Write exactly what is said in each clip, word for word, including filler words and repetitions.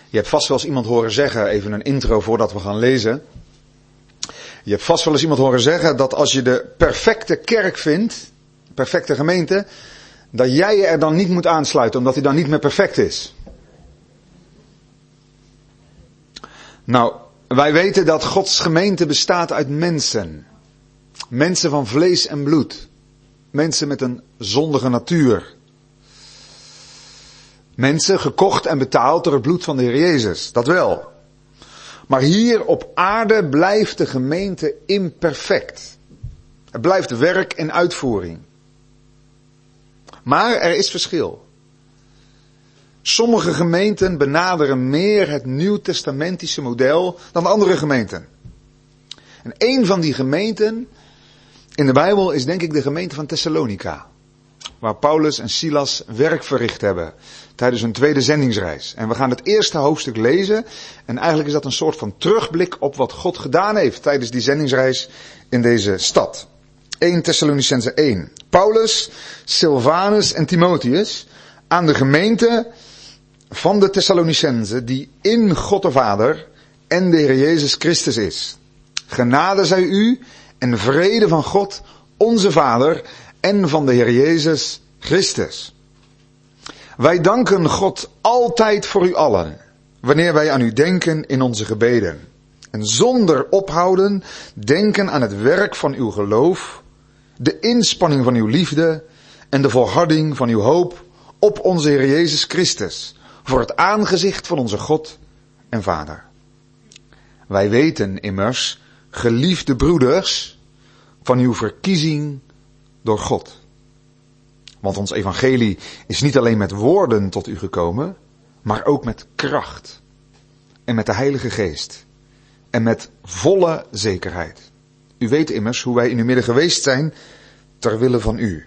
Je hebt vast wel eens iemand horen zeggen, even een intro voordat we gaan lezen. Je hebt vast wel eens iemand horen zeggen dat als je de perfecte kerk vindt, perfecte gemeente, dat jij je er dan niet moet aansluiten, omdat die dan niet meer perfect is. Nou, wij weten dat Gods gemeente bestaat uit mensen. Mensen van vlees en bloed. Mensen met een zondige natuur. Mensen gekocht en betaald door het bloed van de Heer Jezus. Dat wel. Maar hier op aarde blijft de gemeente imperfect. Het blijft werk en uitvoering. Maar er is verschil. Sommige gemeenten benaderen meer het nieuwtestamentische model dan andere gemeenten. En een van die gemeenten in de Bijbel is denk ik de gemeente van Thessalonica. Waar Paulus en Silas werk verricht hebben tijdens hun tweede zendingsreis. En we gaan het eerste hoofdstuk lezen. En eigenlijk is dat een soort van terugblik op wat God gedaan heeft tijdens die zendingsreis in deze stad. eerste Thessalonicenzen één. Paulus, Silvanus en Timotheus aan de gemeente van de Thessalonicenzen die in God de Vader en de Heer Jezus Christus is. Genade zij u en vrede van God, onze Vader en van de Heer Jezus Christus. Wij danken God altijd voor u allen, wanneer wij aan u denken in onze gebeden. En zonder ophouden denken aan het werk van uw geloof, de inspanning van uw liefde en de volharding van uw hoop op onze Heer Jezus Christus, voor het aangezicht van onze God en Vader. Wij weten immers, geliefde broeders, van uw verkiezing door God. Want ons evangelie is niet alleen met woorden tot u gekomen, maar ook met kracht en met de Heilige Geest en met volle zekerheid. U weet immers hoe wij in uw midden geweest zijn ter wille van u.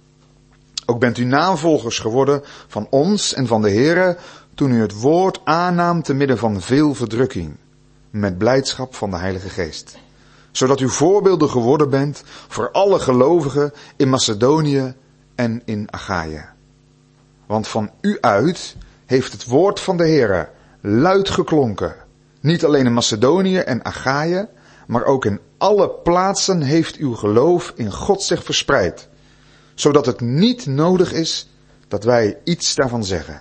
Ook bent u navolgers geworden van ons en van de Heere toen u het woord aannam te midden van veel verdrukking, met blijdschap van de Heilige Geest. Zodat u voorbeelden geworden bent voor alle gelovigen in Macedonië en in Achaïe. Want van u uit heeft het woord van de Heere luid geklonken. Niet alleen in Macedonië en Achaïe, maar ook in alle plaatsen heeft uw geloof in God zich verspreid. Zodat het niet nodig is dat wij iets daarvan zeggen.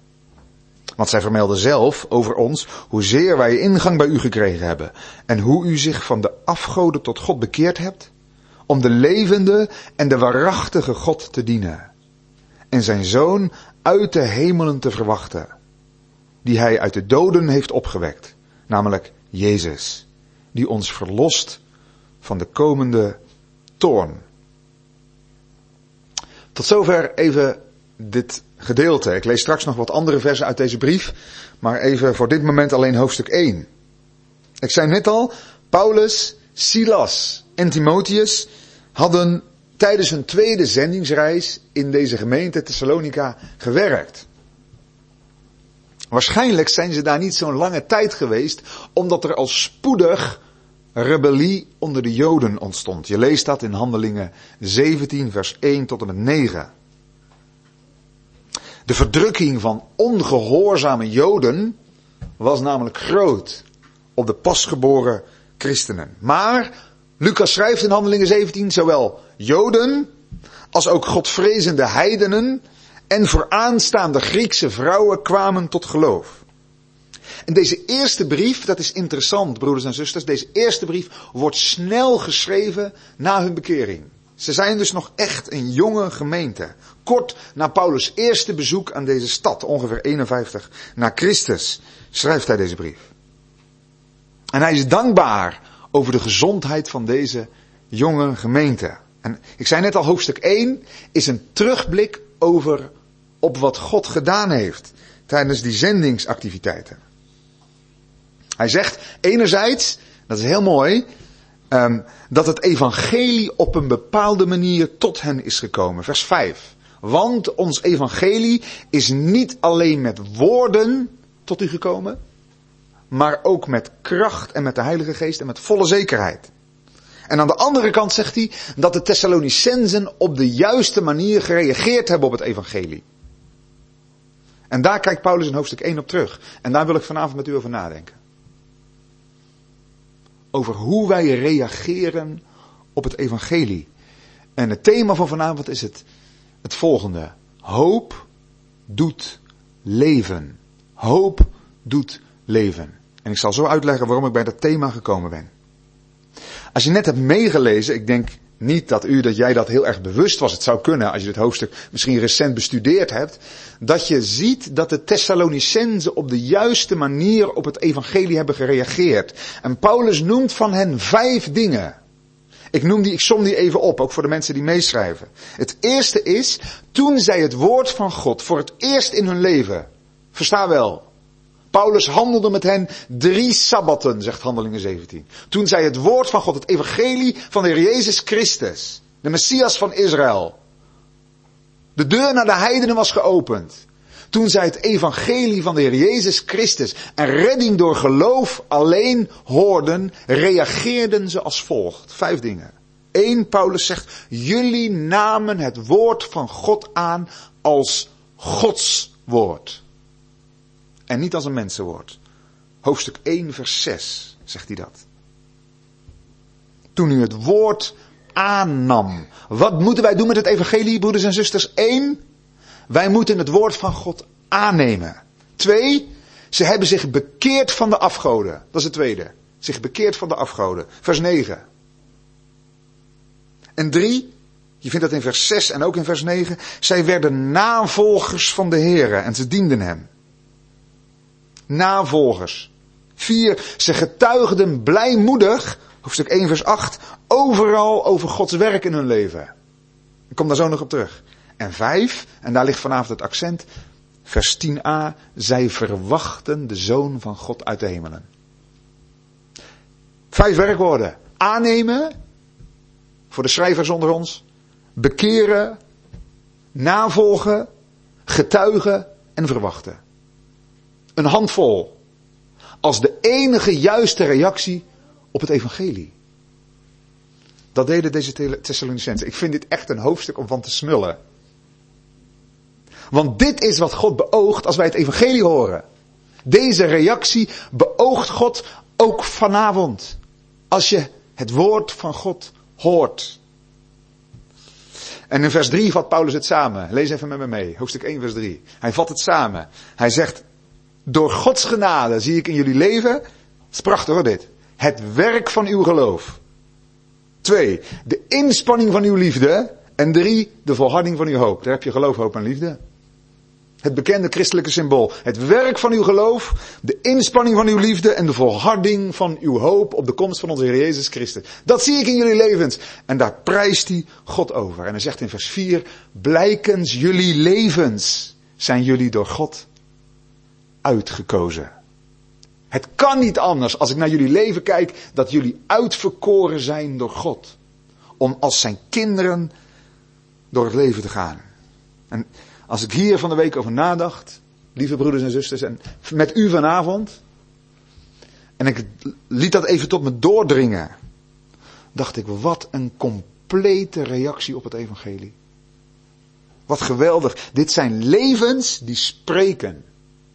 Want zij vermelden zelf over ons hoezeer wij ingang bij u gekregen hebben. En hoe u zich van de afgoden tot God bekeerd hebt. Om de levende en de waarachtige God te dienen. En zijn Zoon uit de hemelen te verwachten. Die hij uit de doden heeft opgewekt. Namelijk Jezus. Die ons verlost van de komende toorn. Tot zover even dit gedeelte. Ik lees straks nog wat andere versen uit deze brief. Maar even voor dit moment alleen hoofdstuk één. Ik zei net al, Paulus, Silas en Timotheus hadden tijdens hun tweede zendingsreis in deze gemeente Thessalonica gewerkt. Waarschijnlijk zijn ze daar niet zo'n lange tijd geweest, omdat er al spoedig rebellie onder de Joden ontstond. Je leest dat in Handelingen zeventien vers één tot en met negen. De verdrukking van ongehoorzame Joden was namelijk groot op de pasgeboren christenen. Maar Lucas schrijft in Handelingen zeventien, zowel Joden als ook godvrezende heidenen en vooraanstaande Griekse vrouwen kwamen tot geloof. En deze eerste brief, dat is interessant broeders en zusters, deze eerste brief wordt snel geschreven na hun bekering. Ze zijn dus nog echt een jonge gemeente. Kort na Paulus' eerste bezoek aan deze stad, ongeveer eenenvijftig na Christus, schrijft hij deze brief. En hij is dankbaar over de gezondheid van deze jonge gemeente. En ik zei net al, hoofdstuk één is een terugblik over op wat God gedaan heeft tijdens die zendingsactiviteiten. Hij zegt enerzijds, dat is heel mooi, um, dat het evangelie op een bepaalde manier tot hen is gekomen. Vers vijf. Want ons evangelie is niet alleen met woorden tot u gekomen, maar ook met kracht en met de Heilige Geest en met volle zekerheid. En aan de andere kant zegt hij dat de Thessalonicenzen op de juiste manier gereageerd hebben op het evangelie. En daar kijkt Paulus in hoofdstuk één op terug. En daar wil ik vanavond met u over nadenken. Over hoe wij reageren op het evangelie. En het thema van vanavond is het, het volgende. Hoop doet leven. Hoop doet leven. En ik zal zo uitleggen waarom ik bij dat thema gekomen ben. Als je net hebt meegelezen, ik denk niet dat u, dat jij dat heel erg bewust was. Het zou kunnen, als je dit hoofdstuk misschien recent bestudeerd hebt. Dat je ziet dat de Thessalonicenzen op de juiste manier op het evangelie hebben gereageerd. En Paulus noemt van hen vijf dingen. Ik noem die, ik som die even op, ook voor de mensen die meeschrijven. Het eerste is, toen zij het woord van God voor het eerst in hun leven, versta wel, Paulus handelde met hen drie sabbatten, zegt Handelingen zeventien. Toen zij het woord van God, het evangelie van de Heer Jezus Christus, de Messias van Israël, de deur naar de heidenen was geopend. Toen zij het evangelie van de Heer Jezus Christus en redding door geloof alleen hoorden, reageerden ze als volgt. Vijf dingen. Eén, Paulus zegt, jullie namen het woord van God aan als Gods woord. En niet als een mensenwoord. Hoofdstuk één vers zes zegt hij dat. Toen u het woord aannam. Wat moeten wij doen met het evangelie, broeders en zusters? Eén, wij moeten het woord van God aannemen. Twee, ze hebben zich bekeerd van de afgoden. Dat is het tweede. Zich bekeerd van de afgoden. Vers negen. En drie, je vindt dat in vers zes en ook in vers negen. Zij werden navolgers van de Here en ze dienden hem. Navolgers. Vier, ze getuigden blijmoedig, hoofdstuk één vers acht, overal over Gods werk in hun leven. Ik kom daar zo nog op terug. En vijf, en daar ligt vanavond het accent, vers tien a, zij verwachten de Zoon van God uit de hemelen. Vijf werkwoorden. Aannemen, voor de schrijvers onder ons, bekeren, navolgen, getuigen en verwachten. Een handvol. Als de enige juiste reactie op het evangelie. Dat deden deze Thessalonicenzen. Ik vind dit echt een hoofdstuk om van te smullen. Want dit is wat God beoogt als wij het evangelie horen. Deze reactie beoogt God ook vanavond. Als je het woord van God hoort. En in vers drie vat Paulus het samen. Lees even met me mee. Hoofdstuk één vers drie. Hij vat het samen. Hij zegt, door Gods genade zie ik in jullie leven, het is prachtig hoor dit, het werk van uw geloof. Twee, de inspanning van uw liefde. En drie, de volharding van uw hoop. Daar heb je geloof, hoop en liefde. Het bekende christelijke symbool. Het werk van uw geloof, de inspanning van uw liefde en de volharding van uw hoop op de komst van onze Heer Jezus Christus. Dat zie ik in jullie levens. En daar prijst hij God over. En hij zegt in vers vier, blijkens jullie levens zijn jullie door God uitgekozen. Het kan niet anders als ik naar jullie leven kijk, dat jullie uitverkoren zijn door God. Om als zijn kinderen door het leven te gaan. En als ik hier van de week over nadacht, lieve broeders en zusters, en met u vanavond, en ik liet dat even tot me doordringen, dacht ik, wat een complete reactie op het evangelie. Wat geweldig. Dit zijn levens die spreken.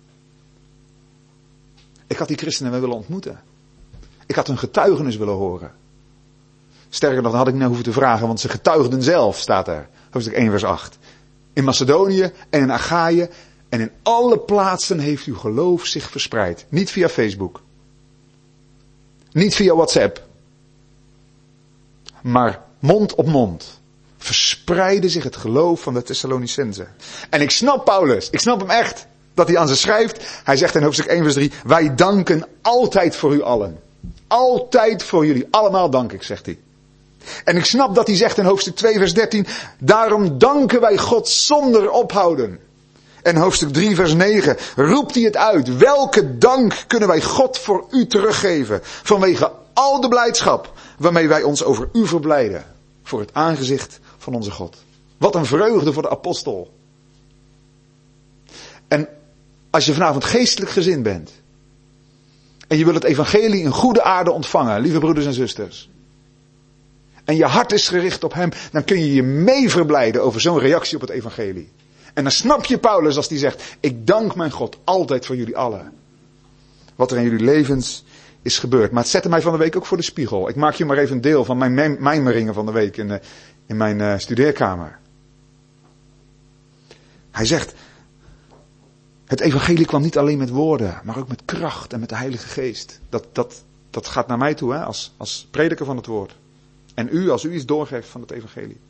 Ik had die christenen wel willen ontmoeten. Ik had hun getuigenis willen horen. Sterker nog, dan had ik niet hoeven te vragen, want ze getuigden zelf, staat er. Hoofdstuk één vers acht. In Macedonië en in Achaïe en in alle plaatsen heeft uw geloof zich verspreid. Niet via Facebook. Niet via WhatsApp. Maar mond op mond verspreidde zich het geloof van de Thessalonicenzen. En ik snap Paulus, ik snap hem echt, dat hij aan ze schrijft. Hij zegt in hoofdstuk één vers drie, wij danken altijd voor u allen. Altijd voor jullie, allemaal dank ik, zegt hij. En ik snap dat hij zegt in hoofdstuk twee vers dertien, daarom danken wij God zonder ophouden. En hoofdstuk drie vers negen roept hij het uit. Welke dank kunnen wij God voor u teruggeven, vanwege al de blijdschap waarmee wij ons over u verblijden, voor het aangezicht van onze God. Wat een vreugde voor de apostel. En als je vanavond geestelijk gezind bent, en je wil het evangelie in goede aarde ontvangen, lieve broeders en zusters, en je hart is gericht op hem, dan kun je je mee verblijden over zo'n reactie op het evangelie. En dan snap je Paulus als die zegt, ik dank mijn God altijd voor jullie allen. Wat er in jullie levens is gebeurd. Maar het zette mij van de week ook voor de spiegel. Ik maak je maar even een deel van mijn mijmeringen van de week in, uh, in mijn uh, studeerkamer. Hij zegt, het evangelie kwam niet alleen met woorden, maar ook met kracht en met de Heilige Geest. Dat, dat, dat gaat naar mij toe, hè, als, als prediker van het woord. En u, als u iets doorgeeft van het evangelie.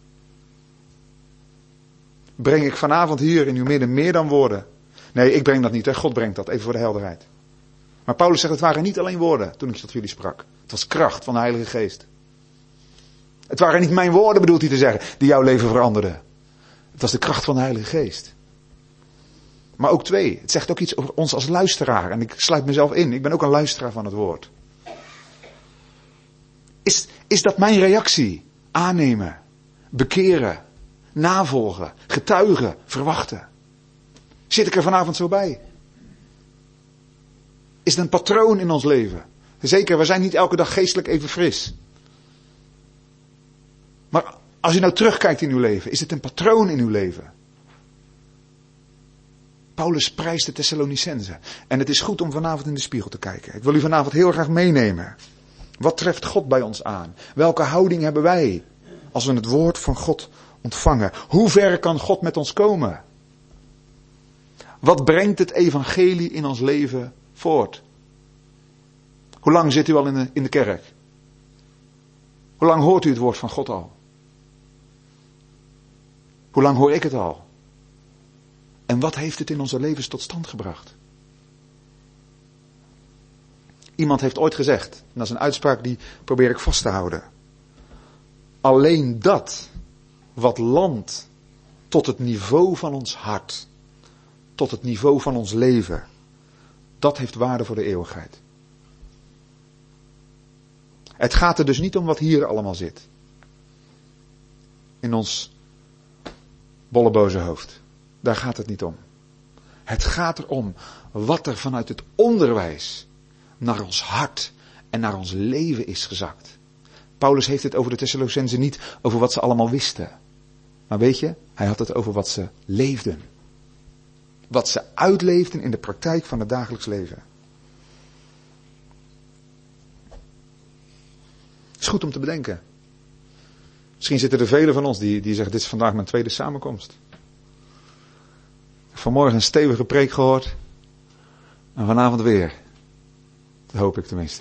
Breng ik vanavond hier in uw midden meer dan woorden? Nee, ik breng dat niet, hè. God brengt dat, even voor de helderheid. Maar Paulus zegt, het waren niet alleen woorden toen ik tot jullie sprak. Het was kracht van de Heilige Geest. Het waren niet mijn woorden, bedoelt hij te zeggen, die jouw leven veranderden. Het was de kracht van de Heilige Geest. Maar ook twee, het zegt ook iets over ons als luisteraar. En ik sluit mezelf in, ik ben ook een luisteraar van het woord. Is, is dat mijn reactie? Aannemen, bekeren, navolgen, getuigen, verwachten. Zit ik er vanavond zo bij? Is het een patroon in ons leven? Zeker, we zijn niet elke dag geestelijk even fris. Maar als u nou terugkijkt in uw leven, is het een patroon in uw leven? Paulus prijst de Thessalonicenzen. En het is goed om vanavond in de spiegel te kijken. Ik wil u vanavond heel graag meenemen. Wat treft God bij ons aan? Welke houding hebben wij als we het woord van God ontvangen? Hoe ver kan God met ons komen? Wat brengt het evangelie in ons leven voort? Hoe lang zit u al in de, in de kerk? Hoe lang hoort u het woord van God al? Hoe lang hoor ik het al? En wat heeft het in onze levens tot stand gebracht? Iemand heeft ooit gezegd, en dat is een uitspraak die probeer ik vast te houden. Alleen dat wat landt tot het niveau van ons hart, tot het niveau van ons leven, dat heeft waarde voor de eeuwigheid. Het gaat er dus niet om wat hier allemaal zit. In ons bolleboze hoofd. Daar gaat het niet om. Het gaat erom wat er vanuit het onderwijs naar ons hart en naar ons leven is gezakt. Paulus heeft het over de Thessalonicenzen niet over wat ze allemaal wisten. Maar weet je, hij had het over wat ze leefden. Wat ze uitleefden in de praktijk van het dagelijks leven. Het is goed om te bedenken. Misschien zitten er velen van ons die, die zeggen, dit is vandaag mijn tweede samenkomst. Vanmorgen een stevige preek gehoord. En vanavond weer. Dat hoop ik tenminste.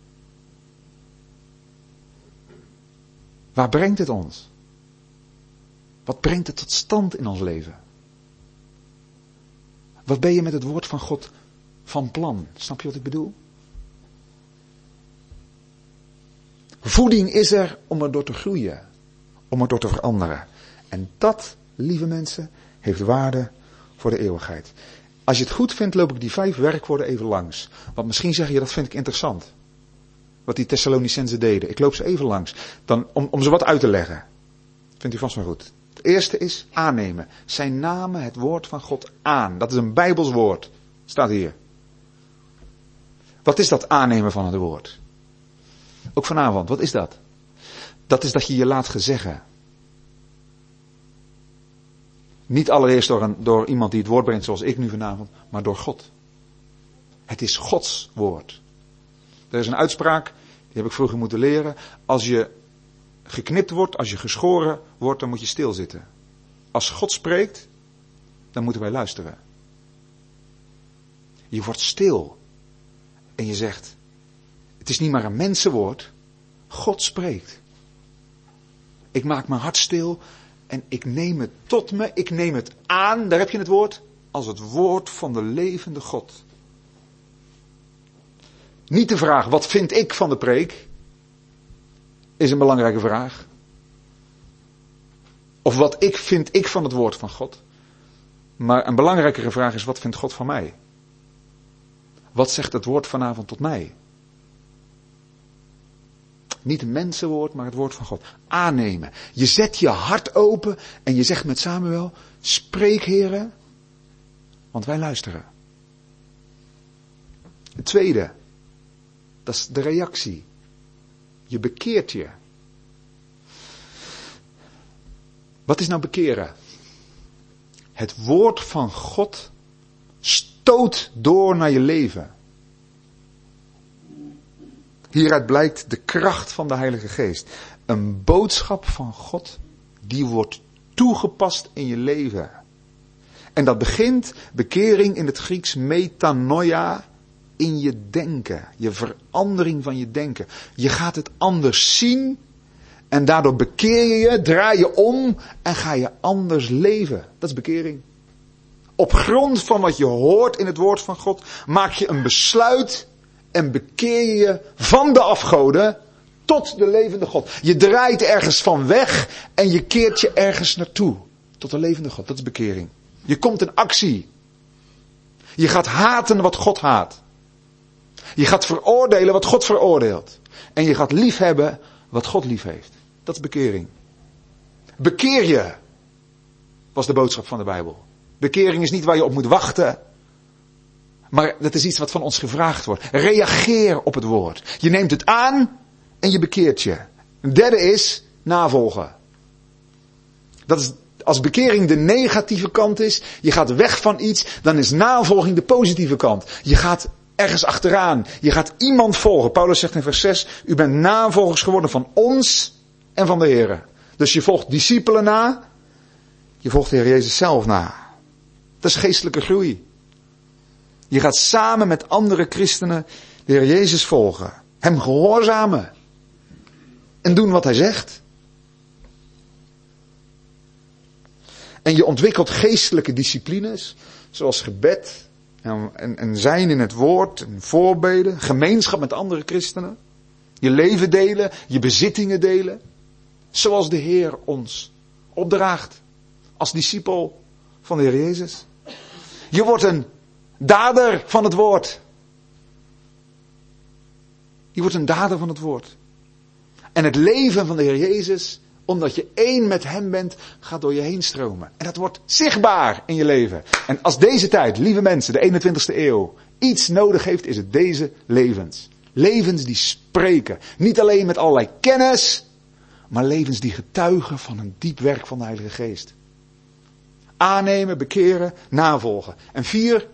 Waar brengt het ons? Wat brengt het tot stand in ons leven? Wat ben je met het woord van God van plan? Snap je wat ik bedoel? Voeding is er om er door te groeien. Om er door te veranderen. En dat, lieve mensen, heeft waarde voor de eeuwigheid. Als je het goed vindt, loop ik die vijf werkwoorden even langs. Want misschien zeg je, dat vind ik interessant. Wat die Thessalonicenzen deden. Ik loop ze even langs. Dan, om, om ze wat uit te leggen. Vindt u vast wel goed. Het eerste is aannemen. Zij namen het woord van God aan. Dat is een Bijbels woord. Staat hier. Wat is dat aannemen van het woord? Ook vanavond, wat is dat? Dat is dat je je laat gezeggen. Niet allereerst door, een, door iemand die het woord brengt zoals ik nu vanavond, maar door God. Het is Gods woord. Er is een uitspraak, die heb ik vroeger moeten leren. Als je geknipt wordt, als je geschoren wordt, dan moet je stilzitten. Als God spreekt, dan moeten wij luisteren. Je wordt stil. En je zegt, het is niet maar een mensenwoord. God spreekt. Ik maak mijn hart stil en ik neem het tot me, ik neem het aan, daar heb je het woord, als het woord van de levende God. Niet de vraag, wat vind ik van de preek? Is een belangrijke vraag. Of wat ik vind ik van het woord van God. Maar een belangrijkere vraag is, wat vindt God van mij? Wat zegt het woord vanavond tot mij? Niet een mensenwoord, maar het woord van God. Aannemen. Je zet je hart open en je zegt met Samuel, spreek Heere, want wij luisteren. Het tweede, dat is de reactie. Je bekeert je. Wat is nou bekeren? Het woord van God stoot door naar je leven. Hieruit blijkt de kracht van de Heilige Geest. Een boodschap van God die wordt toegepast in je leven. En dat begint, bekering in het Grieks, metanoia, in je denken. Je verandering van je denken. Je gaat het anders zien en daardoor bekeer je je, draai je om en ga je anders leven. Dat is bekering. Op grond van wat je hoort in het woord van God maak je een besluit en bekeer je je van de afgoden tot de levende God. Je draait ergens van weg en je keert je ergens naartoe. Tot de levende God. Dat is bekering. Je komt in actie. Je gaat haten wat God haat. Je gaat veroordelen wat God veroordeelt. En je gaat liefhebben wat God lief heeft. Dat is bekering. Bekeer je, was de boodschap van de Bijbel. Bekering is niet waar je op moet wachten. Maar dat is iets wat van ons gevraagd wordt. Reageer op het woord. Je neemt het aan en je bekeert je. Een derde is navolgen. Dat is, als bekering de negatieve kant is, je gaat weg van iets, dan is navolging de positieve kant. Je gaat ergens achteraan. Je gaat iemand volgen. Paulus zegt in vers zes, u bent navolgers geworden van ons en van de Heer. Dus je volgt discipelen na, je volgt de Heer Jezus zelf na. Dat is geestelijke groei. Je gaat samen met andere christenen de Heer Jezus volgen. Hem gehoorzamen. En doen wat hij zegt. En je ontwikkelt geestelijke disciplines. Zoals gebed. En, en, en zijn in het woord. En voorbeden. Gemeenschap met andere christenen. Je leven delen. Je bezittingen delen. Zoals de Heer ons opdraagt. Als discipel van de Heer Jezus. Je wordt een dader van het woord. Je wordt een dader van het woord. En het leven van de Heer Jezus, omdat je één met hem bent, gaat door je heen stromen. En dat wordt zichtbaar in je leven. En als deze tijd, lieve mensen, de eenentwintigste eeuw, iets nodig heeft, is het deze levens. Levens die spreken. Niet alleen met allerlei kennis, maar levens die getuigen van een diep werk van de Heilige Geest. Aannemen, bekeren, navolgen. En vier,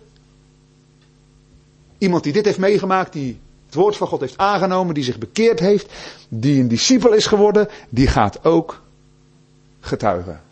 iemand die dit heeft meegemaakt, die het woord van God heeft aangenomen, die zich bekeerd heeft, die een discipel is geworden, die gaat ook getuigen.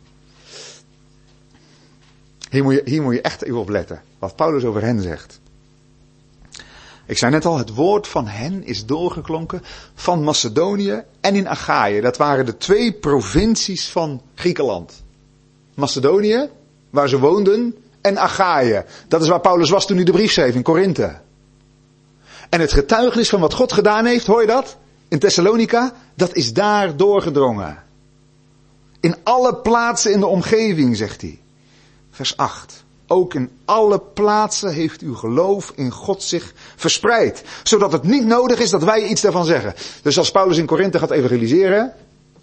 Hier moet je, hier moet je echt even op letten, wat Paulus over hen zegt. Ik zei net al, het woord van hen is doorgeklonken van Macedonië en in Achaïe. Dat waren de twee provincies van Griekenland. Macedonië, waar ze woonden, en Achaïe. Dat is waar Paulus was toen hij de brief schreef in Korinthe. En het getuigenis van wat God gedaan heeft, hoor je dat? In Thessalonica, dat is daar doorgedrongen. In alle plaatsen in de omgeving, zegt hij. Vers acht. Ook in alle plaatsen heeft uw geloof in God zich verspreid. Zodat het niet nodig is dat wij iets daarvan zeggen. Dus als Paulus in Korinthe gaat evangeliseren,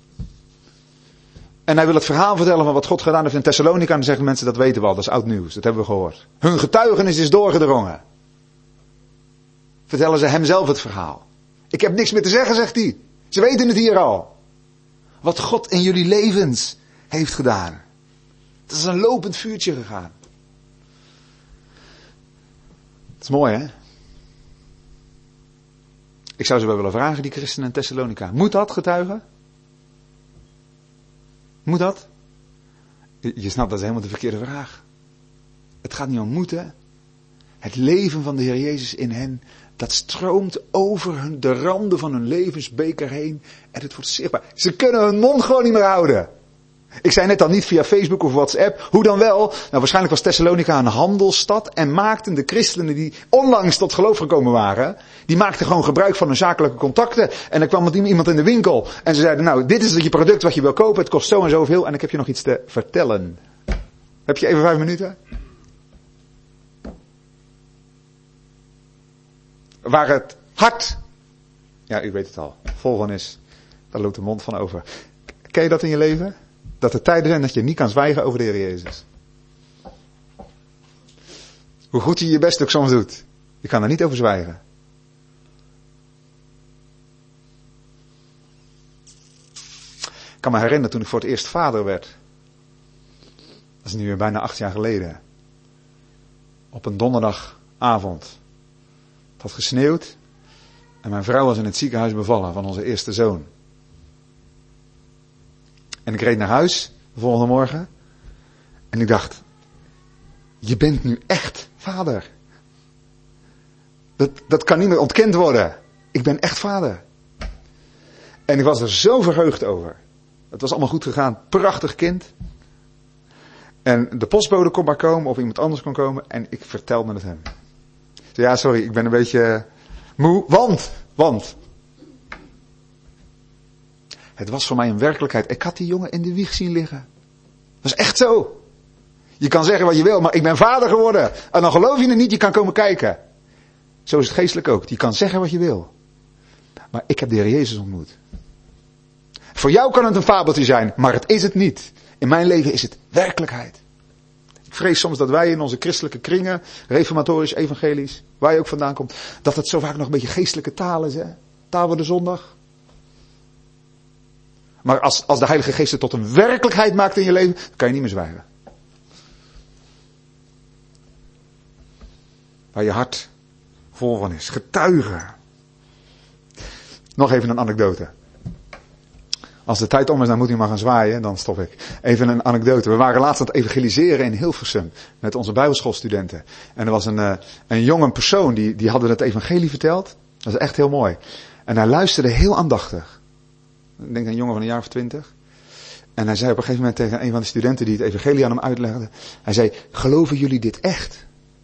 en hij wil het verhaal vertellen van wat God gedaan heeft in Thessalonica, dan zeggen mensen, dat weten we al, dat is oud nieuws, dat hebben we gehoord. Hun getuigenis is doorgedrongen. Vertellen ze hem zelf het verhaal. Ik heb niks meer te zeggen, zegt hij. Ze weten het hier al. Wat God in jullie levens heeft gedaan. Het is een lopend vuurtje gegaan. Dat is mooi, hè? Ik zou ze wel willen vragen, die christenen in Thessalonica. Moet dat getuigen? Moet dat? Je snapt, dat is helemaal de verkeerde vraag. Het gaat niet om moeten. Het leven van de Heer Jezus in hen, dat stroomt over hun, de randen van hun levensbeker heen. En het wordt zichtbaar. Ze kunnen hun mond gewoon niet meer houden. Ik zei net al, niet via Facebook of WhatsApp. Hoe dan wel? Nou, waarschijnlijk was Thessalonica een handelsstad. En maakten de christenen die onlangs tot geloof gekomen waren, die maakten gewoon gebruik van hun zakelijke contacten. En er kwam met iemand in de winkel. En ze zeiden, nou, dit is je product wat je wil kopen. Het kost zo en zoveel. En ik heb je nog iets te vertellen. Heb je even vijf minuten? Waar het hart, ja, u weet het al, vol van is, daar loopt de mond van over. Ken je dat in je leven? Dat er tijden zijn dat je niet kan zwijgen over de Heer Jezus. Hoe goed je je best ook soms doet. Je kan er niet over zwijgen. Ik kan me herinneren toen ik voor het eerst vader werd. Dat is nu bijna acht jaar geleden. Op een donderdagavond. Het had gesneeuwd. En mijn vrouw was in het ziekenhuis bevallen van onze eerste zoon. En ik reed naar huis de volgende morgen. En ik dacht, je bent nu echt vader. Dat, dat kan niet meer ontkend worden. Ik ben echt vader. En ik was er zo verheugd over. Het was allemaal goed gegaan. Prachtig kind. En de postbode kon maar komen of iemand anders kon komen. En ik vertelde het hem. Ik zei, ja, sorry, ik ben een beetje moe. Want, want. Het was voor mij een werkelijkheid. Ik had die jongen in de wieg zien liggen. Dat was echt zo. Je kan zeggen wat je wil, maar ik ben vader geworden. En dan geloof je het niet, je kan komen kijken. Zo is het geestelijk ook. Je kan zeggen wat je wil. Maar ik heb de Heer Jezus ontmoet. Voor jou kan het een fabeltje zijn, maar het is het niet. In mijn leven is het werkelijkheid. Ik vrees soms dat wij in onze christelijke kringen, reformatorisch, evangelisch, waar je ook vandaan komt, dat het zo vaak nog een beetje geestelijke taal is. Hè? Taal voor de zondag. Maar als, als de Heilige Geest het tot een werkelijkheid maakt in je leven, dan kan je niet meer zwijgen. Waar je hart vol van is. Getuigen. Nog even een anekdote. Als de tijd om is, dan moet u maar gaan zwaaien, dan stop ik. Even een anekdote. We waren laatst aan het evangeliseren in Hilversum met onze bijbelschoolstudenten. En er was een, uh, een jonge persoon, die, die hadden het evangelie verteld. Dat is echt heel mooi. En hij luisterde heel aandachtig. Ik denk een jongen van een jaar of twintig. En hij zei op een gegeven moment tegen een van de studenten die het evangelie aan hem uitlegde. Hij zei, geloven jullie dit echt?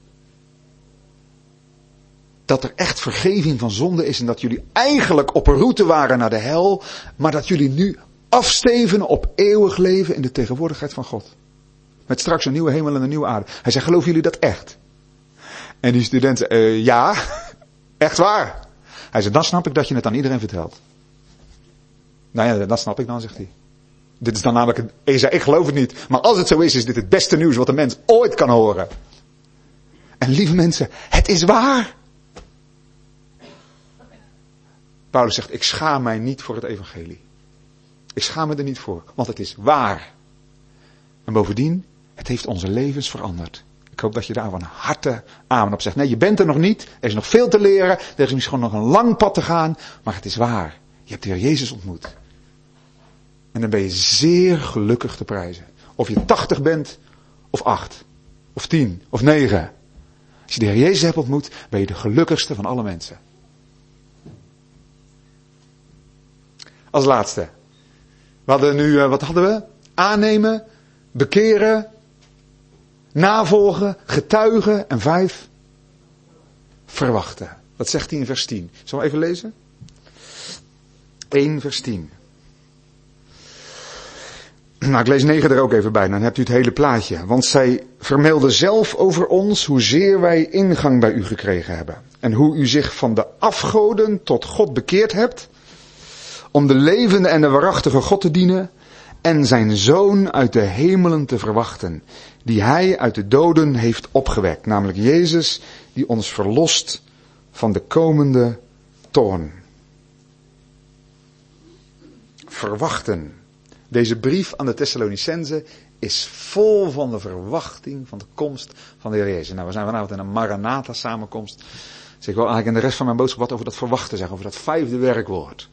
Dat er echt vergeving van zonde is en dat jullie eigenlijk op een route waren naar de hel, maar dat jullie nu afstevenen op eeuwig leven in de tegenwoordigheid van God. Met straks een nieuwe hemel en een nieuwe aarde. Hij zei, geloven jullie dat echt? En die studenten, uh, ja, echt waar. Hij zei, dan snap ik dat je het aan iedereen vertelt. Nou ja, dat snap ik dan, zegt hij. Dit is dan namelijk, een, hij zei, ik geloof het niet, maar als het zo is, is dit het beste nieuws wat een mens ooit kan horen. En lieve mensen, het is waar. Paulus zegt, ik schaam mij niet voor het evangelie. Ik schaam me er niet voor, want het is waar. En bovendien, het heeft onze levens veranderd. Ik hoop dat je daar van harte amen op zegt. Nee, je bent er nog niet. Er is nog veel te leren. Er is misschien nog een lang pad te gaan. Maar het is waar. Je hebt de Heer Jezus ontmoet. En dan ben je zeer gelukkig te prijzen. Of je tachtig bent, of acht, of tien, of negen. Als je de Heer Jezus hebt ontmoet, ben je de gelukkigste van alle mensen. Als laatste. We hadden nu, wat hadden we? Aannemen, bekeren, navolgen, getuigen en vijf, verwachten. Dat zegt hij in vers tien. Zullen we even lezen? één vers tien. Nou, ik lees negen er ook even bij, dan hebt u het hele plaatje. Want zij vermelden zelf over ons hoezeer wij ingang bij u gekregen hebben. En hoe u zich van de afgoden tot God bekeerd hebt, om de levende en de waarachtige God te dienen en zijn Zoon uit de hemelen te verwachten, die hij uit de doden heeft opgewekt, namelijk Jezus, die ons verlost van de komende toorn. Verwachten. Deze brief aan de Thessalonicenzen is vol van de verwachting van de komst van de Heer Jezus. Nou, we zijn vanavond in een Maranatha samenkomst. Dus ik wil eigenlijk in de rest van mijn boodschap wat over dat verwachten zeggen, over dat vijfde werkwoord.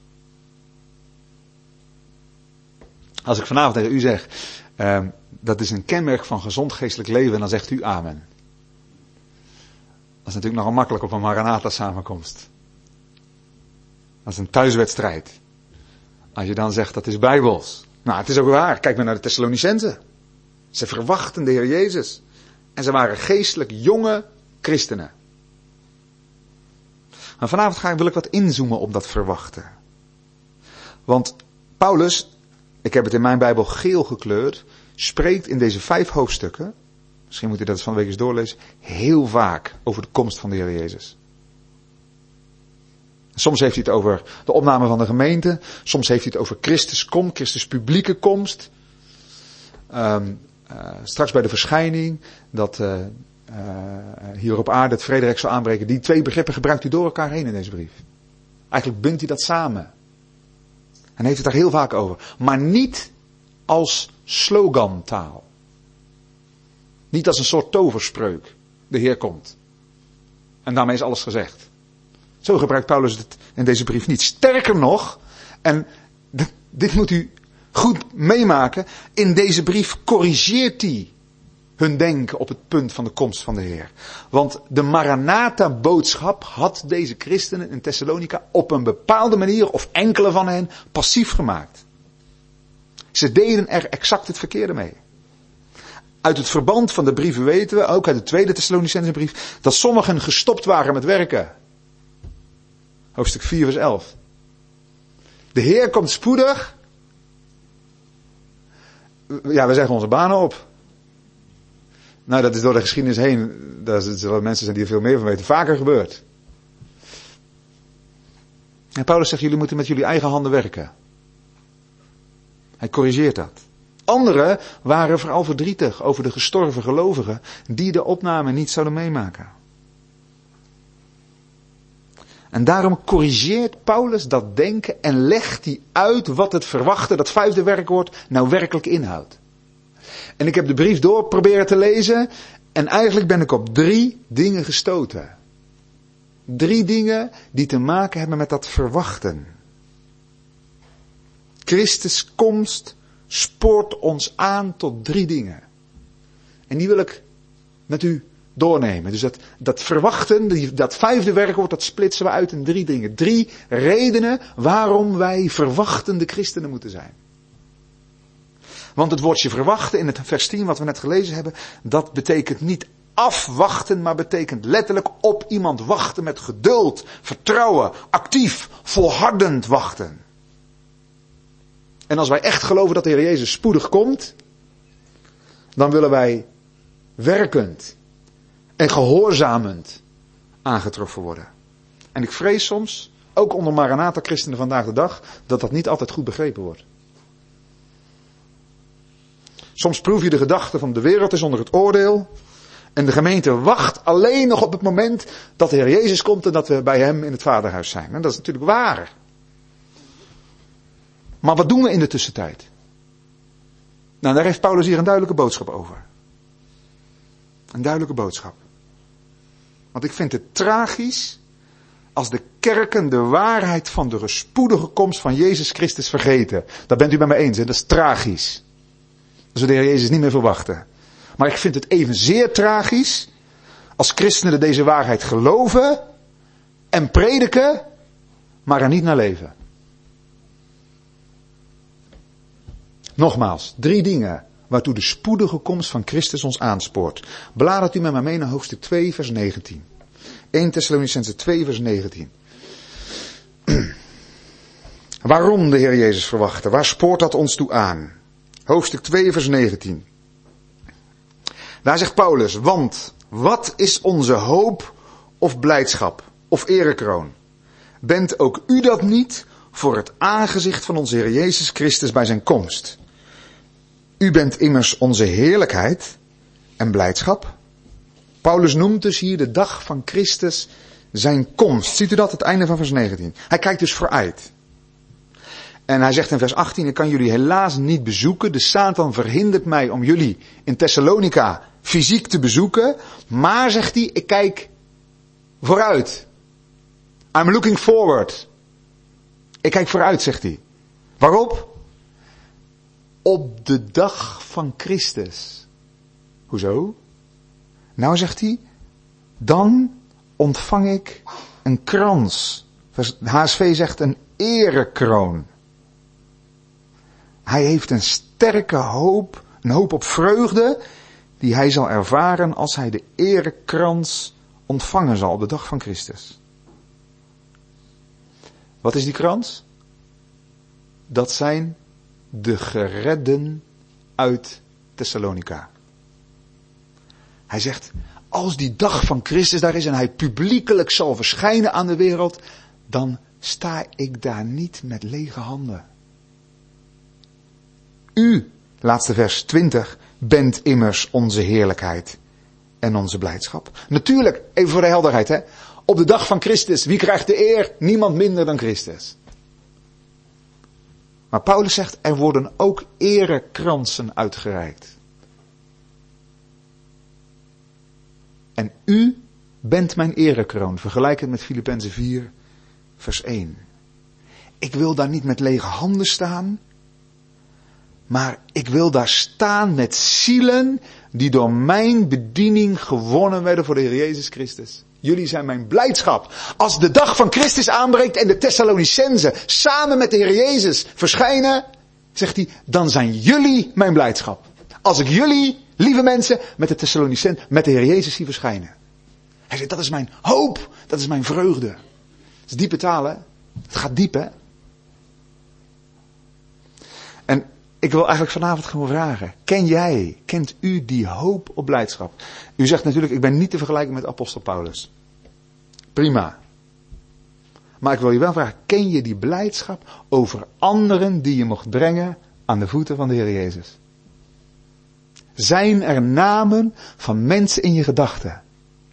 Als ik vanavond tegen u zeg, uh, dat is een kenmerk van gezond geestelijk leven, dan zegt u amen. Dat is natuurlijk nogal makkelijk op een Maranatha samenkomst. Dat is een thuiswedstrijd. Als je dan zegt dat is bijbels. Nou, het is ook waar. Kijk maar naar de Thessalonicenzen. Ze verwachten de Heer Jezus. En ze waren geestelijk jonge christenen. Maar vanavond ga ik, wil ik wat inzoomen op dat verwachten. Want Paulus, ik heb het in mijn Bijbel geel gekleurd, spreekt in deze vijf hoofdstukken, misschien moet u dat van de week eens doorlezen, heel vaak over de komst van de Heer Jezus. Soms heeft hij het over de opname van de gemeente. Soms heeft hij het over Christus komst, Christus publieke komst. Um, uh, straks bij de verschijning, dat uh, uh, hier op aarde het vrederijk zal aanbreken. Die twee begrippen gebruikt hij door elkaar heen in deze brief. Eigenlijk bindt hij dat samen. En heeft het daar heel vaak over. Maar niet als slogantaal. Niet als een soort toverspreuk. De Heer komt. En daarmee is alles gezegd. Zo gebruikt Paulus het in deze brief niet. Sterker nog, en d- dit moet u goed meemaken, in deze brief corrigeert hij hun denken op het punt van de komst van de Heer. Want de Maranatha-boodschap had deze christenen in Thessalonica op een bepaalde manier, of enkele van hen, passief gemaakt. Ze deden er exact het verkeerde mee. Uit het verband van de brieven weten we, ook uit de tweede Thessalonicense brief, dat sommigen gestopt waren met werken. Hoofdstuk vier vers elf. De Heer komt spoedig. Ja, we zeggen onze banen op. Nou, dat is door de geschiedenis heen, daar zullen mensen zijn die er veel meer van weten, vaker gebeurd. En Paulus zegt, jullie moeten met jullie eigen handen werken. Hij corrigeert dat. Anderen waren vooral verdrietig over de gestorven gelovigen die de opname niet zouden meemaken. En daarom corrigeert Paulus dat denken en legt hij uit wat het verwachten, dat vijfde werkwoord, nou werkelijk inhoudt. En ik heb de brief door proberen te lezen en eigenlijk ben ik op drie dingen gestoten. Drie dingen die te maken hebben met dat verwachten. Christus' komst spoort ons aan tot drie dingen. En die wil ik met u doornemen. Dus dat, dat verwachten, die, dat vijfde werkwoord, dat splitsen we uit in drie dingen. Drie redenen waarom wij verwachtende christenen moeten zijn. Want het woordje verwachten in het vers tien wat we net gelezen hebben, dat betekent niet afwachten, maar betekent letterlijk op iemand wachten met geduld, vertrouwen, actief, volhardend wachten. En als wij echt geloven dat de Heer Jezus spoedig komt, dan willen wij werkend en gehoorzamend aangetroffen worden. En ik vrees soms, ook onder Maranatha-christenen vandaag de dag, dat dat niet altijd goed begrepen wordt. Soms proef je de gedachte van de wereld is onder het oordeel. En de gemeente wacht alleen nog op het moment dat de Heer Jezus komt en dat we bij hem in het Vaderhuis zijn. En dat is natuurlijk waar. Maar wat doen we in de tussentijd? Nou, daar heeft Paulus hier een duidelijke boodschap over. Een duidelijke boodschap. Want ik vind het tragisch als de kerken de waarheid van de spoedige komst van Jezus Christus vergeten. Dat bent u met me eens, hè? Dat is tragisch. Dat we de Heer Jezus niet meer verwachten. Maar ik vind het evenzeer tragisch als christenen deze waarheid geloven en prediken, maar er niet naar leven. Nogmaals, drie dingen waartoe de spoedige komst van Christus ons aanspoort. Bladert u met mij mee naar hoofdstuk twee vers negentien. eerste Thessalonicenzen twee vers negentien. Waarom de Heer Jezus verwachten? Waar spoort dat ons toe aan? Hoofdstuk twee vers negentien. Daar zegt Paulus, want wat is onze hoop of blijdschap of erekroon? Bent ook u dat niet voor het aangezicht van onze Heer Jezus Christus bij zijn komst? U bent immers onze heerlijkheid en blijdschap. Paulus noemt dus hier de dag van Christus zijn komst. Ziet u dat, het einde van vers negentien? Hij kijkt dus vooruit. En hij zegt in vers achttien, ik kan jullie helaas niet bezoeken. De Satan verhindert mij om jullie in Thessalonica fysiek te bezoeken. Maar, zegt hij, ik kijk vooruit. I'm looking forward. Ik kijk vooruit, zegt hij. Waarop? Op de dag van Christus. Hoezo? Nou, zegt hij, dan ontvang ik een krans. H S V zegt een erekroon. Hij heeft een sterke hoop, een hoop op vreugde, die hij zal ervaren als hij de erekrans ontvangen zal op de dag van Christus. Wat is die krans? Dat zijn de geredden uit Thessalonica. Hij zegt, als die dag van Christus daar is en hij publiekelijk zal verschijnen aan de wereld, dan sta ik daar niet met lege handen. U, laatste vers twintig, bent immers onze heerlijkheid en onze blijdschap. Natuurlijk, even voor de helderheid, hè. Op de dag van Christus, wie krijgt de eer? Niemand minder dan Christus. Maar Paulus zegt, er worden ook erekransen uitgereikt. En u bent mijn erekroon. Vergelijk het met Filippenzen vier, vers één. Ik wil daar niet met lege handen staan. Maar ik wil daar staan met zielen die door mijn bediening gewonnen werden voor de Heer Jezus Christus. Jullie zijn mijn blijdschap. Als de dag van Christus aanbreekt en de Thessalonicenzen samen met de Heer Jezus verschijnen, zegt hij, dan zijn jullie mijn blijdschap. Als ik jullie, lieve mensen, met de Thessalonicenzen, met de Heer Jezus zie verschijnen. Hij zegt, dat is mijn hoop, dat is mijn vreugde. Dat is diepe taal, hè? Het gaat diep, hè? En ik wil eigenlijk vanavond gewoon vragen, ken jij, kent u die hoop op blijdschap? U zegt natuurlijk, ik ben niet te vergelijken met apostel Paulus. Prima. Maar ik wil je wel vragen, ken je die blijdschap over anderen die je mocht brengen aan de voeten van de Heer Jezus? Zijn er namen van mensen in je gedachten,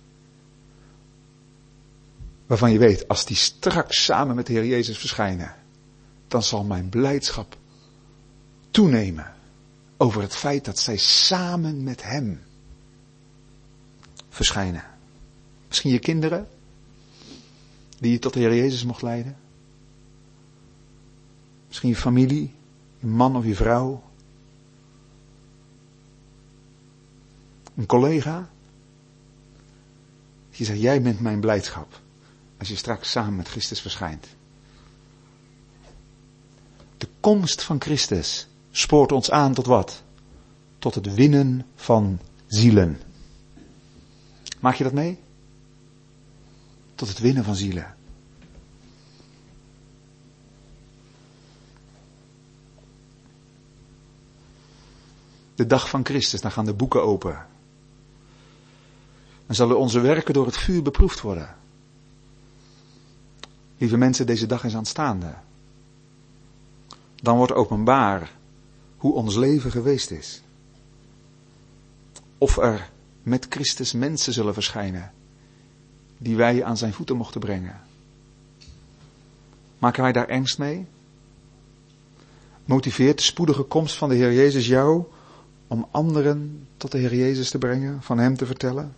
waarvan je weet, als die straks samen met de Heer Jezus verschijnen, dan zal mijn blijdschap toenemen over het feit dat zij samen met hem verschijnen. Misschien je kinderen, die je tot de Heer Jezus mocht leiden. Misschien je familie, je man of je vrouw. Een collega. Die zegt, jij bent mijn blijdschap. Als je straks samen met Christus verschijnt. De komst van Christus spoort ons aan tot wat? Tot het winnen van zielen. Maak je dat mee? Tot het winnen van zielen. De dag van Christus, dan gaan de boeken open. Dan zullen onze werken door het vuur beproefd worden. Lieve mensen, deze dag is aanstaande. Dan wordt openbaar hoe ons leven geweest is. Of er met Christus mensen zullen verschijnen die wij aan zijn voeten mochten brengen. Maken wij daar angst mee? Motiveert de spoedige komst van de Heer Jezus jou om anderen tot de Heer Jezus te brengen, van hem te vertellen?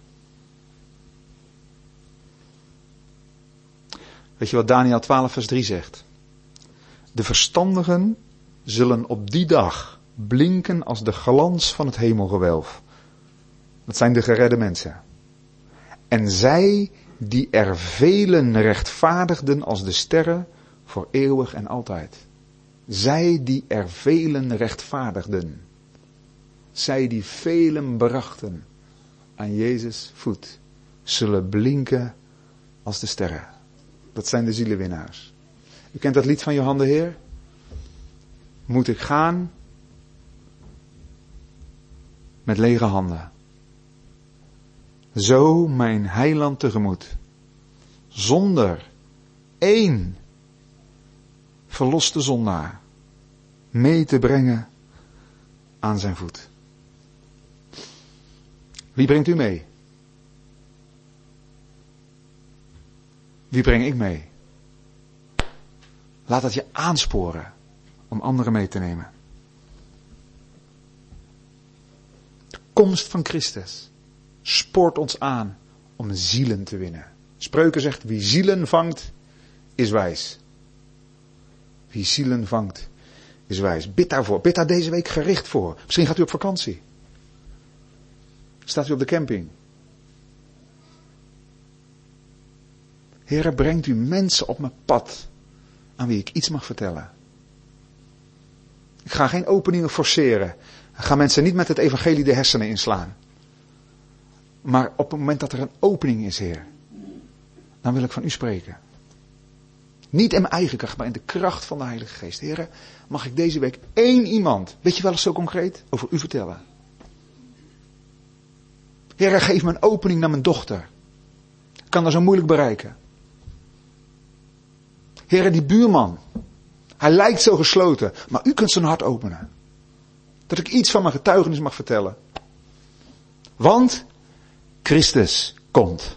Weet je wat Daniël twaalf vers drie zegt? De verstandigen zullen op die dag blinken als de glans van het hemelgewelf. Dat zijn de geredde mensen. En zij die er velen rechtvaardigden als de sterren voor eeuwig en altijd. Zij die er velen rechtvaardigden. Zij die velen brachten aan Jezus voet, zullen blinken als de sterren. Dat zijn de zielenwinnaars. U kent dat lied van Johan de Heer? Moet ik gaan met lege handen. Zo mijn heiland tegemoet. Zonder één verloste zondaar mee te brengen aan zijn voet. Wie brengt u mee? Wie breng ik mee? Laat dat je aansporen om anderen mee te nemen. De komst van Christus spoort ons aan om zielen te winnen. Spreuken zegt, wie zielen vangt, is wijs. Wie zielen vangt, is wijs. Bid daarvoor. Bid daar deze week gericht voor. Misschien gaat u op vakantie. Staat u op de camping. Heere, brengt u mensen op mijn pad aan wie ik iets mag vertellen. Ik ga geen openingen forceren. Ik ga mensen niet met het evangelie de hersenen inslaan. Maar op het moment dat er een opening is, Heer, dan wil ik van u spreken. Niet in mijn eigen kracht, maar in de kracht van de Heilige Geest. Heere, mag ik deze week één iemand, weet je wel eens zo concreet, over u vertellen. Heere, geef me een opening naar mijn dochter. Ik kan dat zo moeilijk bereiken. Heere, die buurman. Hij lijkt zo gesloten, maar u kunt zijn hart openen. Dat ik iets van mijn getuigenis mag vertellen. Want Christus komt.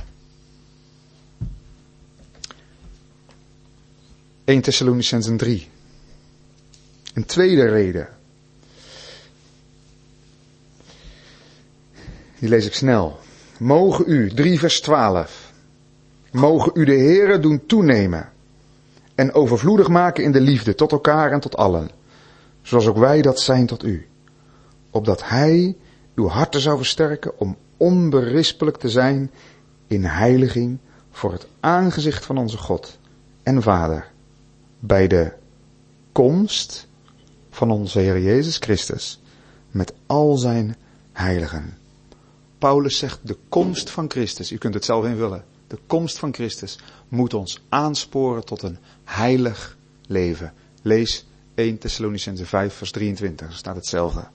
Eerste Thessalonicenzen drie. Een tweede reden. Die lees ik snel. Mogen u, drie vers twaalf, mogen u de Heere doen toenemen en overvloedig maken in de liefde tot elkaar en tot allen, zoals ook wij dat zijn tot u, opdat hij uw harten zou versterken om onberispelijk te zijn in heiliging voor het aangezicht van onze God en Vader, bij de komst van onze Heer Jezus Christus met al zijn heiligen. Paulus zegt de komst van Christus, u kunt het zelf invullen, de komst van Christus moet ons aansporen tot een heilig leven. Lees eerste Thessalonicenzen vijf vers drieëntwintig, er staat hetzelfde.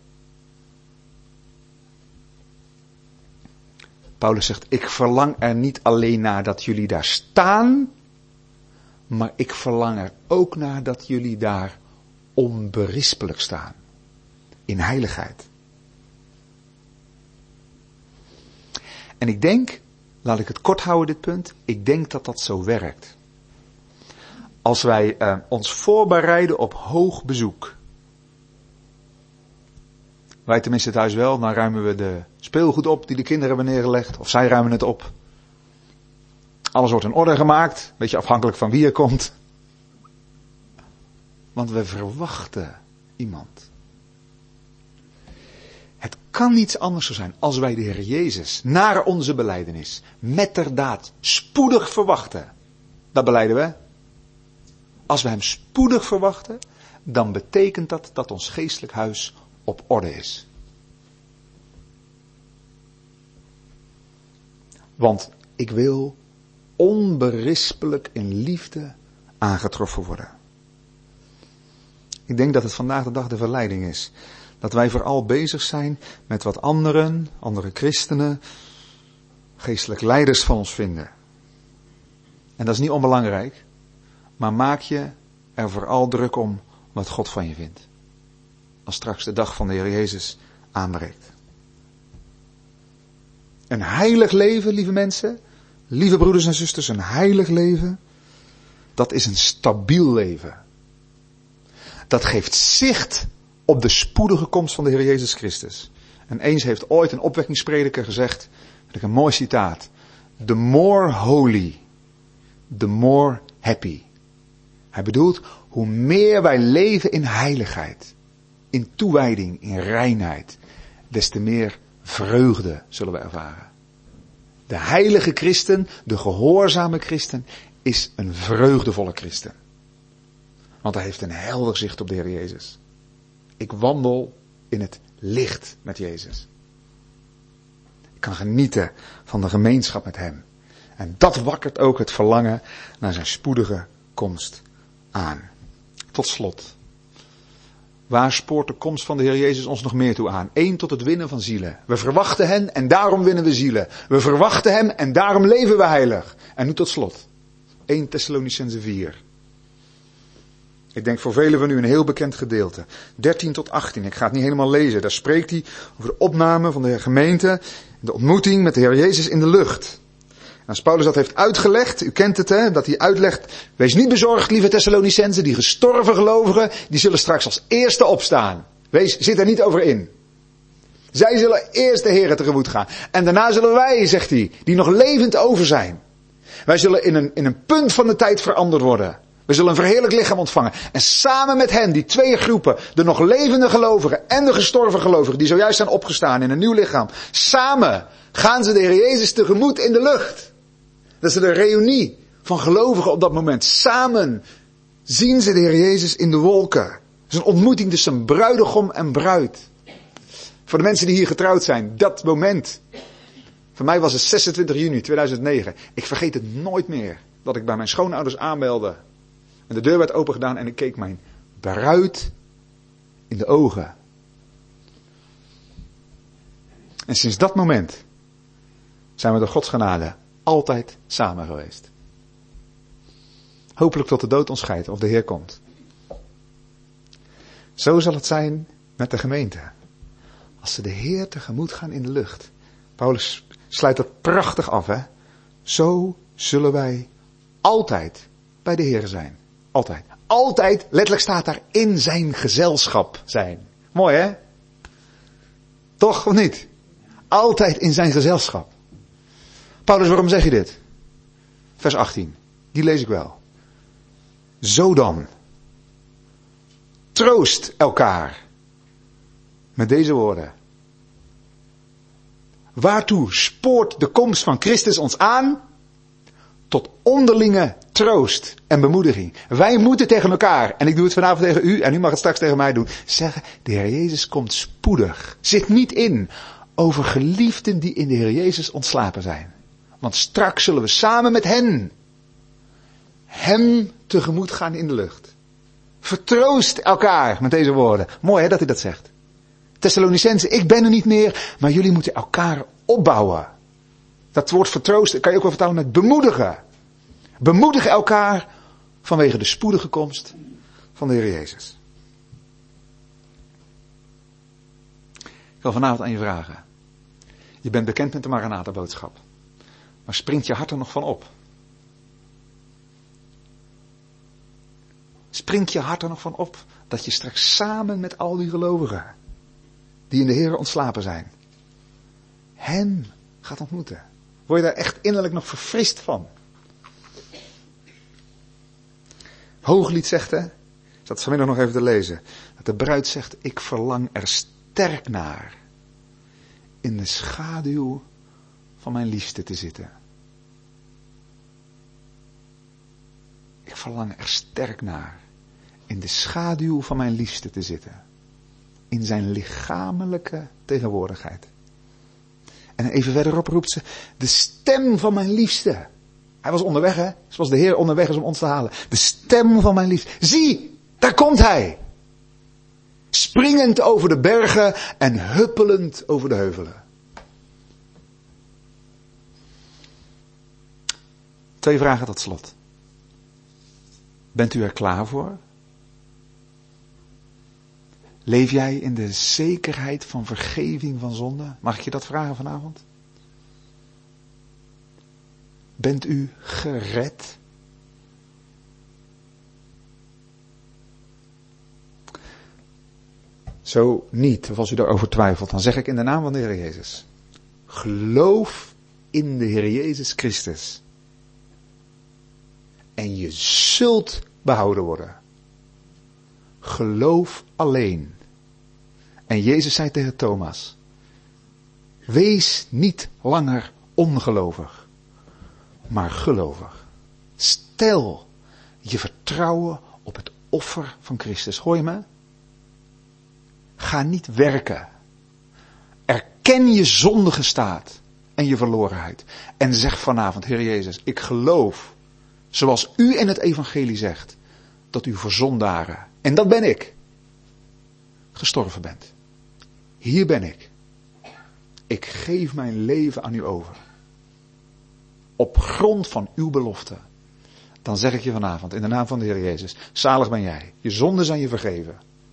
Paulus zegt, ik verlang er niet alleen naar dat jullie daar staan, maar ik verlang er ook naar dat jullie daar onberispelijk staan. In heiligheid. En ik denk, laat ik het kort houden dit punt, ik denk dat dat zo werkt. Als wij uh, ons voorbereiden op hoog bezoek. Wij tenminste thuis wel, dan ruimen we de speelgoed op die de kinderen hebben neergelegd. Of zij ruimen het op. Alles wordt in orde gemaakt, een beetje afhankelijk van wie er komt. Want we verwachten iemand. Het kan niets anders zo zijn als wij de Heer Jezus naar onze belijdenis metterdaad spoedig verwachten. Dat belijden we. Als we hem spoedig verwachten, dan betekent dat dat ons geestelijk huis op orde is. Want ik wil onberispelijk in liefde aangetroffen worden. Ik denk dat het vandaag de dag de verleiding is. Dat wij vooral bezig zijn met wat anderen, andere christenen, geestelijk leiders van ons vinden. En dat is niet onbelangrijk. Maar maak je er vooral druk om wat God van je vindt. Als straks de dag van de Heer Jezus aanbreekt. Een heilig leven, lieve mensen. Lieve broeders en zusters, een heilig leven. Dat is een stabiel leven. Dat geeft zicht op de spoedige komst van de Heer Jezus Christus. En eens heeft ooit een opwekkingsprediker gezegd, vind ik een mooi citaat. The more holy, the more happy. Hij bedoelt, hoe meer wij leven in heiligheid, in toewijding, in reinheid, des te meer vreugde zullen we ervaren. De heilige christen, de gehoorzame christen, is een vreugdevolle christen. Want hij heeft een helder zicht op de Heer Jezus. Ik wandel in het licht met Jezus. Ik kan genieten van de gemeenschap met hem. En dat wakkert ook het verlangen naar zijn spoedige komst aan. Tot slot. Waar spoort de komst van de Heer Jezus ons nog meer toe aan? Eén, tot het winnen van zielen. We verwachten hem en daarom winnen we zielen. We verwachten hem en daarom leven we heilig. En nu tot slot. eerste Thessalonicenzen vier. Ik denk voor velen van u een heel bekend gedeelte. dertien tot achttien. Ik ga het niet helemaal lezen. Daar spreekt hij over de opname van de gemeente. De ontmoeting met de Heer Jezus in de lucht. En als Paulus dat heeft uitgelegd, u kent het hè, dat hij uitlegt. Wees niet bezorgd, lieve Thessalonicenzen, die gestorven gelovigen, die zullen straks als eerste opstaan. Wees, zit er niet over in. Zij zullen eerst de Heer tegemoet gaan. En daarna zullen wij, zegt hij, die nog levend over zijn. Wij zullen in een, in een punt van de tijd veranderd worden. We zullen een verheerlijk lichaam ontvangen. En samen met hen, die twee groepen, de nog levende gelovigen en de gestorven gelovigen, die zojuist zijn opgestaan in een nieuw lichaam. Samen gaan ze de Heer Jezus tegemoet in de lucht. Dat is de reunie van gelovigen op dat moment. Samen zien ze de Heer Jezus in de wolken. Het is een ontmoeting tussen bruidegom en bruid. Voor de mensen die hier getrouwd zijn, dat moment. Voor mij was het zesentwintig juni tweeduizend negen. Ik vergeet het nooit meer dat ik bij mijn schoonouders aanbelde. En de deur werd opengedaan en ik keek mijn bruid in de ogen. En sinds dat moment zijn we door Gods genade altijd samen geweest. Hopelijk tot de dood ons scheidt of de Heer komt. Zo zal het zijn met de gemeente. Als ze de Heer tegemoet gaan in de lucht. Paulus sluit dat prachtig af, hè. Zo zullen wij altijd bij de Heer zijn. Altijd. Altijd, letterlijk staat daar, in zijn gezelschap zijn. Mooi, hè? Toch of niet? Altijd in zijn gezelschap. Paulus, waarom zeg je dit? Vers achttien. Die lees ik wel. Zo dan. Troost elkaar. Met deze woorden. Waartoe spoort de komst van Christus ons aan? Tot onderlinge troost en bemoediging. Wij moeten tegen elkaar, en ik doe het vanavond tegen u, en u mag het straks tegen mij doen, zeggen, de Heer Jezus komt spoedig. Zit niet in over geliefden die in de Heer Jezus ontslapen zijn. Want straks zullen we samen met hen, hem tegemoet gaan in de lucht. Vertroost elkaar met deze woorden. Mooi hè dat hij dat zegt. Thessalonicenzen, ik ben er niet meer, maar jullie moeten elkaar opbouwen. Dat woord vertroosten kan je ook wel vertalen met bemoedigen. Bemoedigen elkaar vanwege de spoedige komst van de Heer Jezus. Ik wil vanavond aan je vragen. Je bent bekend met de Maranatha-boodschap. Maar springt je hart er nog van op? Springt je hart er nog van op dat je straks samen met al die gelovigen die in de Heer ontslapen zijn, hem gaat ontmoeten? Word je daar echt innerlijk nog verfrist van? Hooglied zegt, hè, ik zat vanmiddag nog even te lezen, dat de bruid zegt, ik verlang er sterk naar in de schaduw van mijn liefste te zitten. Ik verlang er sterk naar in de schaduw van mijn liefste te zitten. In zijn lichamelijke tegenwoordigheid. En even verderop roept ze, de stem van mijn liefste. Hij was onderweg, hè? Zoals de Heer onderweg is om ons te halen. De stem van mijn liefste. Zie, daar komt hij. Springend over de bergen en huppelend over de heuvelen. Twee vragen tot slot. Bent u er klaar voor? Leef jij in de zekerheid van vergeving van zonde? Mag ik je dat vragen vanavond? Bent u gered? Zo niet, of als u daarover twijfelt, dan zeg ik in de naam van de Heer Jezus. Geloof in de Heer Jezus Christus. En je zult behouden worden. Geloof alleen. En Jezus zei tegen Thomas, wees niet langer ongelovig, maar gelovig. Stel je vertrouwen op het offer van Christus. Hoor je me? Ga niet werken. Erken je zondige staat en je verlorenheid. En zeg vanavond, Heer Jezus, ik geloof, zoals u in het evangelie zegt, dat u voor zondaren, en dat ben ik, gestorven bent. Hier ben ik. Ik geef mijn leven aan u over. Op grond van uw belofte. Dan zeg ik je vanavond, in de naam van de Heer Jezus, zalig ben jij. Je zonden zijn je vergeven.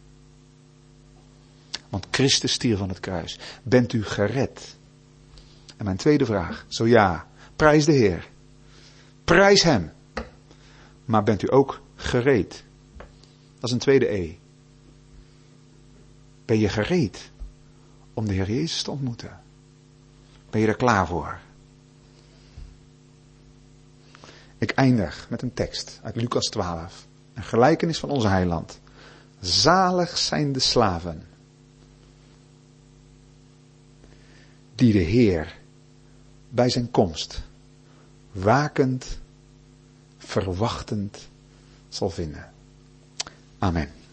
Want Christus stierf aan het kruis. Bent u gered? En mijn tweede vraag, zo ja, prijs de Heer. Prijs hem. Maar bent u ook gereed? Dat is een tweede E. Ben je gereed om de Heer Jezus te ontmoeten? Ben je er klaar voor? Ik eindig met een tekst uit Lucas twaalf. Een gelijkenis van onze heiland. Zalig zijn de slaven die de Heer bij zijn komst wakend, verwachtend zal vinden. Amen.